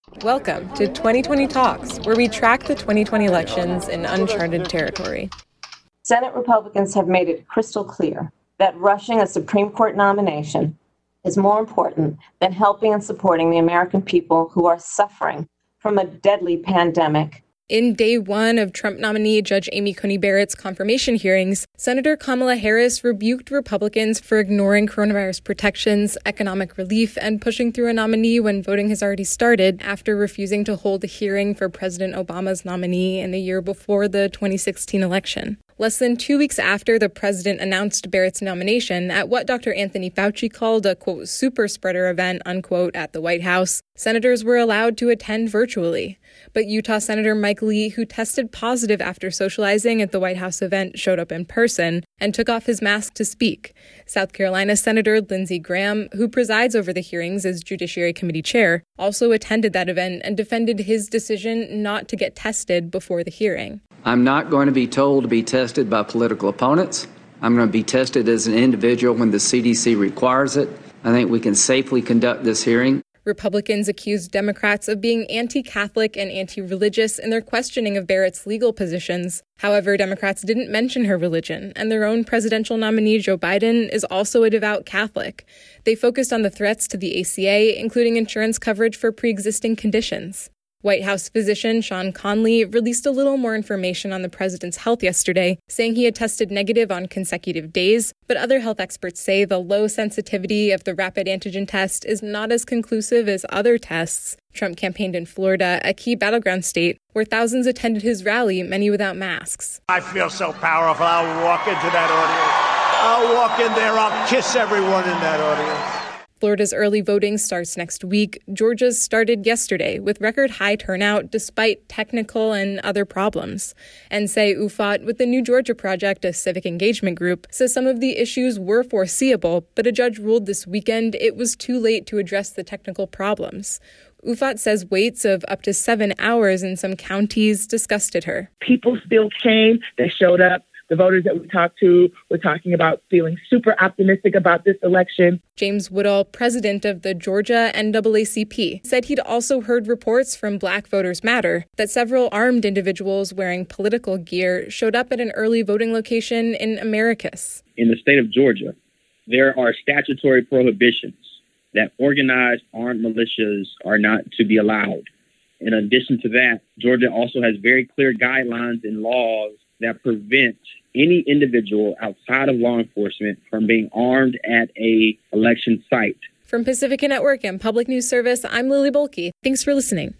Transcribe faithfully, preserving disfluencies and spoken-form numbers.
Welcome to twenty twenty Talks, where we track the twenty twenty elections in uncharted territory. Senate Republicans have made it crystal clear that rushing a Supreme Court nomination is more important than helping and supporting the American people who are suffering from a deadly pandemic. In day one of Trump nominee Judge Amy Coney Barrett's confirmation hearings, Senator Kamala Harris rebuked Republicans for ignoring coronavirus protections, economic relief, and pushing through a nominee when voting has already started after refusing to hold a hearing for President Obama's nominee in the year before the twenty sixteen election. Less than two weeks after the president announced Barrett's nomination at what Doctor Anthony Fauci called a, quote, super spreader event, unquote, at the White House, senators were allowed to attend virtually. But Utah Senator Mike Lee, who tested positive after socializing at the White House event, showed up in person and took off his mask to speak. South Carolina Senator Lindsey Graham, who presides over the hearings as Judiciary Committee chair, also attended that event and defended his decision not to get tested before the hearing. I'm not going to be told to be tested by political opponents. I'm going to be tested as an individual when the C D C requires it. I think we can safely conduct this hearing. Republicans accused Democrats of being anti-Catholic and anti-religious in their questioning of Barrett's legal positions. However, Democrats didn't mention her religion, and their own presidential nominee, Joe Biden, is also a devout Catholic. They focused on the threats to the A C A, including insurance coverage for pre-existing conditions. White House physician Sean Conley released a little more information on the president's health yesterday, saying he had tested negative on consecutive days, but other health experts say the low sensitivity of the rapid antigen test is not as conclusive as other tests. Trump campaigned in Florida, a key battleground state, where thousands attended his rally, many without masks. I feel so powerful. I'll walk into that audience. I'll walk in there. I'll kiss everyone in that audience. Florida's early voting starts next week. Georgia's started yesterday with record high turnout despite technical and other problems. Nsé Ufot with the New Georgia Project, a civic engagement group, says some of the issues were foreseeable, but a judge ruled this weekend it was too late to address the technical problems. Ufot says waits of up to seven hours in some counties disgusted her. People still came. They showed up. The voters that we talked to were talking about feeling super optimistic about this election. James Woodall, president of the Georgia N double A C P, said he'd also heard reports from Black Voters Matter that several armed individuals wearing political gear showed up at an early voting location in Americus. In the state of Georgia, there are statutory prohibitions that organized armed militias are not to be allowed. In addition to that, Georgia also has very clear guidelines and laws that prevent any individual outside of law enforcement from being armed at a election site. From Pacifica Network and Public News Service, I'm Lily Bolke. Thanks for listening.